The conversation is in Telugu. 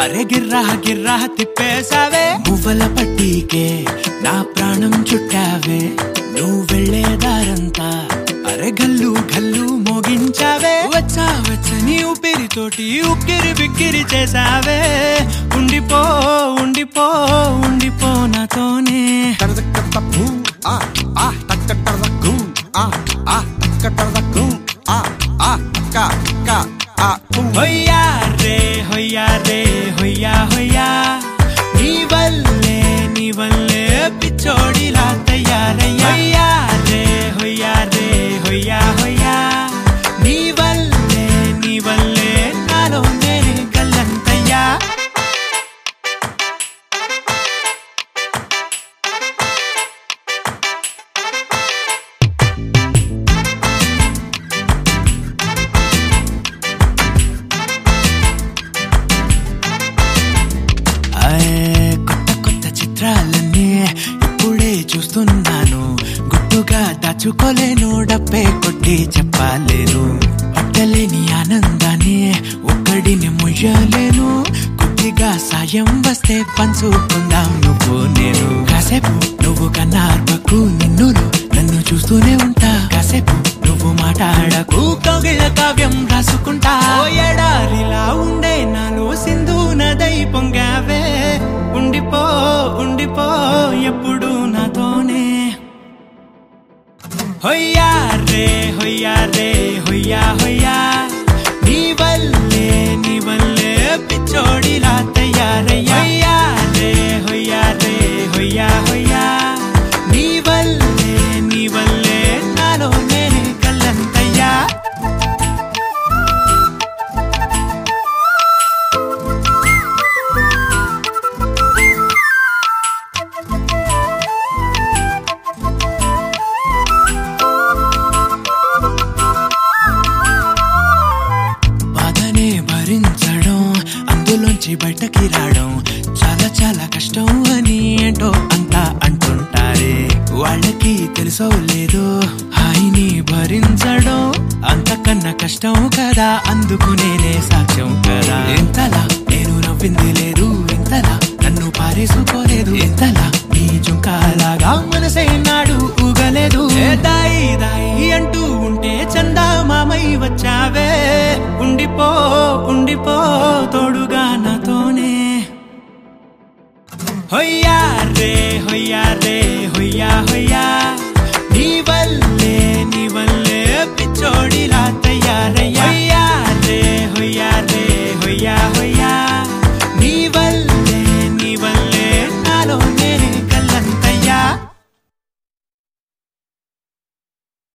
అరే గిర్రా గిర్రా తిప్పేసావే మువ్వల పట్టీకే నా ప్రాణం చుట్టావే నువ్వు వెళ్లేదారంతా అరే గల్లు గల్లు మోగించావే వచ్చా వచ్చని ఊపిరితోటి ఉక్కిరి బిక్కిరి చేసావే ఉండిపో ఉండిపో ఉండిపో నాతోనే హొయ్యా రే హొయ్యా రే హొయ్యా హొయ్యా నీ వల్లే పిచ్చోడిలా తయారయ్యా హొయ్యా రే హొయ్యా హొయ్యా నీ వల్లే నాలోనే గల్లంతయ్యా కొత్త చిత్రాలన్నీ ఇప్పుడే చూస్తున్నాను గుట్టుగా దాచుకోలేను డబ్బే కొట్టి చెప్పలేను పట్టలేని ఆనందాన్ని ఒక్కడిని ముయ్యలేను కొద్దిగా సాయం వస్తే పంచుకుందాం నువ్వు నేను కాసేపు నువ్వు కన్నార్పకు నిన్ను నన్ను చూస్తూనే ఉంటా కాసేపు నువ్వు మాట్లాడకు కౌగిళ్ళ కావ్యం రాసుకుంటా ఎడారిలా ఉండే నాలో సింధు నదై పొంగావే ఉండిపో ఉండిపో ఎప్పుడు నాతోనే హొయ్యా రే హొయ్యా రే హొయ్యా హొయ్యా నీ వల్లే పిచ్చోడిలా తయారయ్యా హొయ్యా రే హొయ్యా హొయ్యా నీ వల్లే నాలోనే గల్లంతయ్యా భరించడం అందులోంచి బయటకి రావడం చాలా చాలా కష్టం అని ఏంటో అంతా అంటుంటారే వాళ్ళకి తెలుసో లేదో హాయిని భరించడం అంతకన్నా కష్టం కదా అందుకు నేనే సాక్ష్యం కదా ఎంతలా నేను నవ్వింది లేదు ఎంతలా నన్ను పారేసుకోలేదు ఎంతలా నీ జుంకాలాగా మనసే నాడు ఊగలేదు దాయి దాయి అంటూ ఉంటే చందా మామై వచ్చావే ఉండిపో ఉండిపో తోడుగా నాతోనే హొయ్యా రే హొయ్యా రే హొయ్యా హొయ్యా నీ వల్లే పిచ్చోడిలా తయారయ్యా రే